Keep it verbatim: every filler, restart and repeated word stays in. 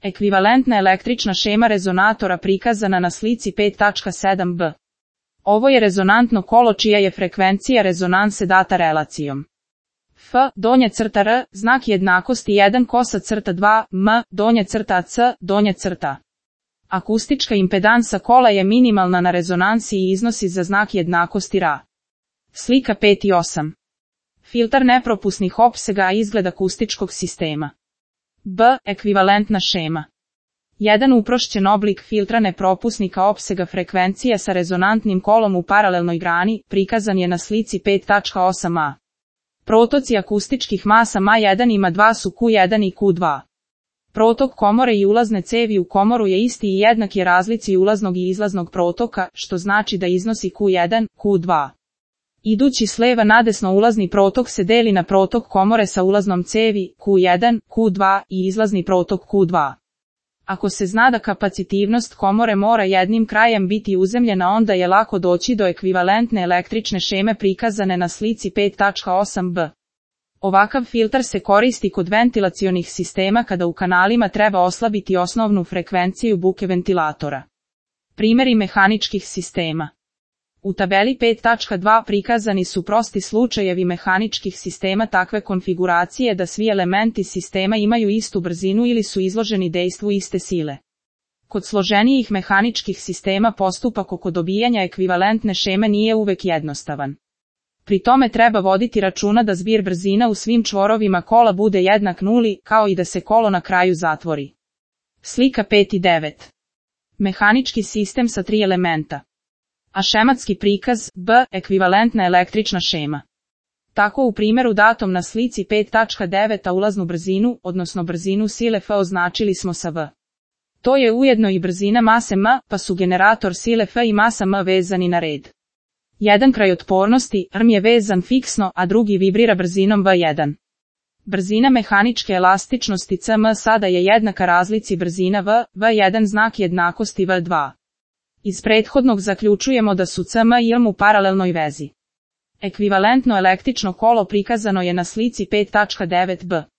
Ekvivalentna električna šema rezonatora prikazana na slici pet tačka sedam b. Ovo je rezonantno kolo čija je frekvencija rezonanse data relacijom. F, donja crta R, znak jednakosti jedan kosa crta dva, M, donja crta C, donja crta. Akustička impedansa kola je minimalna na rezonansi i iznosi za znak jednakosti R. Slika pet i osam. Filtar nepropusnih opsega i izgled akustičkog sistema. B. Ekvivalentna šema. Jedan uprošćen oblik filtra nepropusnika opsega frekvencija sa rezonantnim kolom u paralelnoj grani, prikazan je na slici pet tačka osam a. Protoci akustičkih masa M jedan i M dva su Q jedan i Q dva. Protok komore i ulazne cevi u komoru je isti i jednak je razlici ulaznog i izlaznog protoka, što znači da iznosi Q jedan, Q dva. Idući s leva nadesno ulazni protok se deli na protok komore sa ulaznom cevi, Q jedan, Q dva i izlazni protok Q dva. Ako se zna da kapacitivnost komore mora jednim krajem biti uzemljena, onda je lako doći do ekvivalentne električne šeme prikazane na slici pet tačka osam b. Ovakav filtar se koristi kod ventilacionih sistema kada u kanalima treba oslabiti osnovnu frekvenciju buke ventilatora. Primjeri mehaničkih sistema. U tabeli pet tačka dva prikazani su prosti slučajevi mehaničkih sistema takve konfiguracije da svi elementi sistema imaju istu brzinu ili su izloženi dejstvu iste sile. Kod složenijih mehaničkih sistema postupak oko dobijanja ekvivalentne šeme nije uvek jednostavan. Pri tome treba voditi računa da zbir brzina u svim čvorovima kola bude jednak nuli, kao i da se kolo na kraju zatvori. Slika pet i devet. Mehanički sistem sa tri elementa. A šematski prikaz, B, ekvivalentna električna šema. Tako u primjeru datom na slici pet tačka devet a ulaznu brzinu, odnosno brzinu sile F označili smo sa V. To je ujedno i brzina mase M, pa su generator sile F i masa M vezani na red. Jedan kraj otpornosti, R M je vezan fiksno, a drugi vibrira brzinom V jedan. Brzina mehaničke elastičnosti C M sada je jednaka razlici brzina V, V jedan znak jednakosti V dva. Iz prethodnog zaključujemo da su C M i R M u paralelnoj vezi. Ekvivalentno električno kolo prikazano je na slici pet tačka devet b.